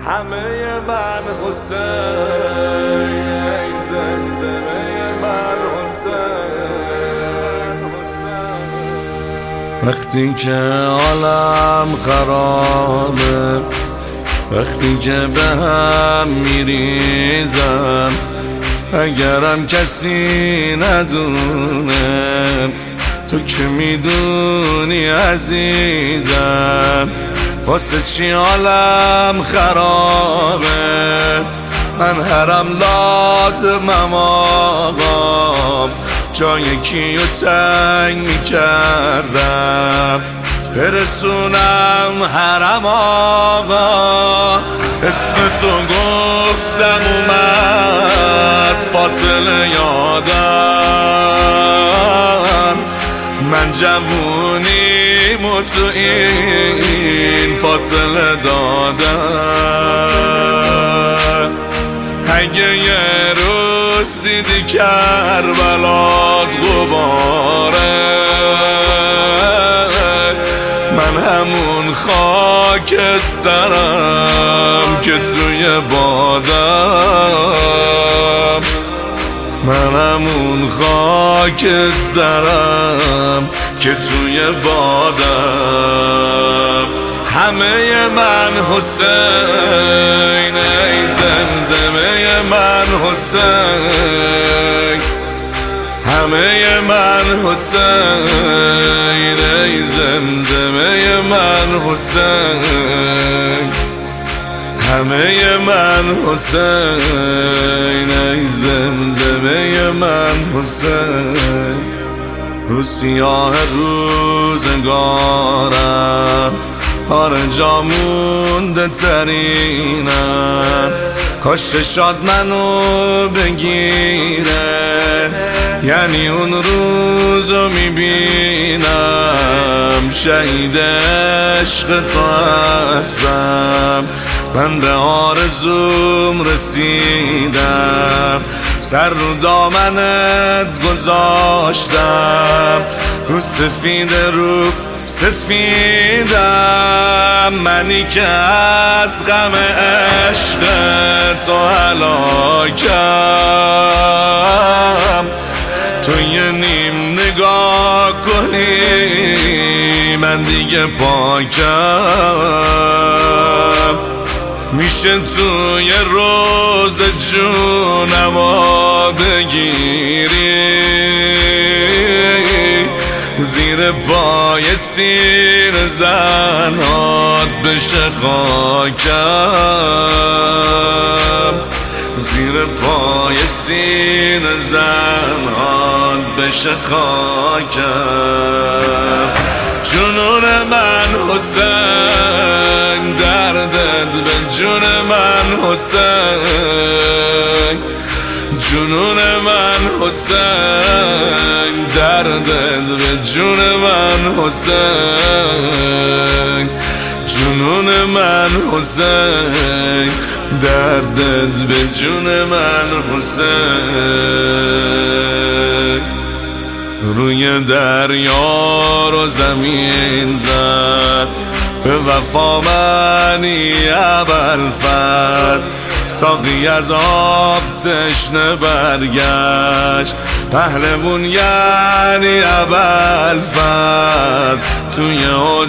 همه من حسین، ای زمزمه من حسین. وقتی که عالم خرابه، وقتی که به هم میریزم، اگرم کسی ندونه تو که میدونی عزیزم، واسه چی عالم خرابه، من هرم لازمم آقا، جای کیو تنگ میکردم برسونم حرم آقا. اسم تو گفتم اومد فاصله یادم، من جوونیمو تو این فاصله دادم. اگه یه روز دیدی کربلات غباره، من همون خاکسترم که توی بادم، من همون خاکسترم که توی بادم. همه من حسین، ای زمزمه من حسین، همه من حسین، ای زمزمه من حسین، همه من حسین، ای زمزمه من حسین. رو سیاه روزگارم آره جا مونده ترینم، کاش شاد منو بگیره، یعنی اون روزو میبینم شهید عشق تو هستم. من به آرزوم رسیدم، سر رو دامنت گذاشتم، رو سفید رو سفیدم، منی که از غم عشق تو هلاکم. تو یه نیم نگاه کنی من دیگه پاکم، میشه توی روز جونمو بگیری، زیر پای سیر زنات بشه خاکم، زیر پای سیر زنات بشه خاکم. جنون من حسین، دردت به جون من حسین، جنون من حسین، دردت به جون من حسین، جنون من حسین، دردت به جون من حسین. روی دریا رو زمین زد به وفا منی ابوالفضل، ساقی از آب تشنه برگشت، پهلوون یعنی ابوالفضل. توی اوج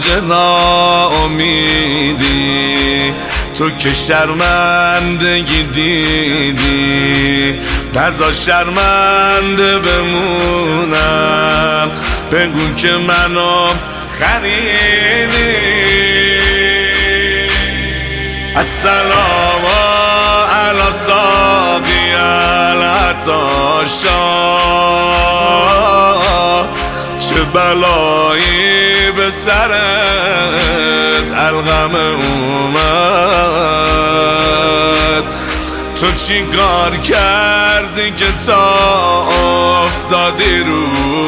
ناامیدی تو که شرمندگی دیدی، نذار شرمنده بمونم، بگو که منو خریدی. السلام علی ساقی العطاشا، چه بلایی به سرت الغم اومد، تو چی کار کردی که تا افتادی رو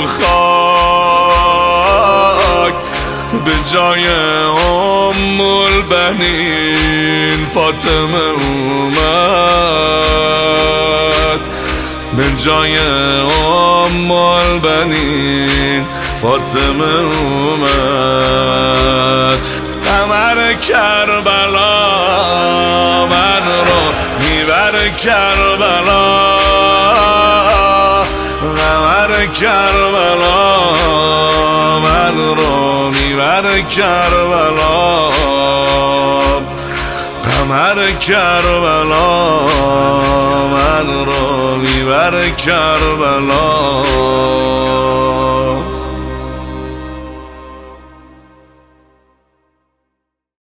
خاک، به جای ام البنین فاطمه اومد، به جای ام البنین فاطمه اومد. قمر کربلا قمر کربلا قمر کربلا من رو میبر کربلا قمر کربلا من رو میبر کربلا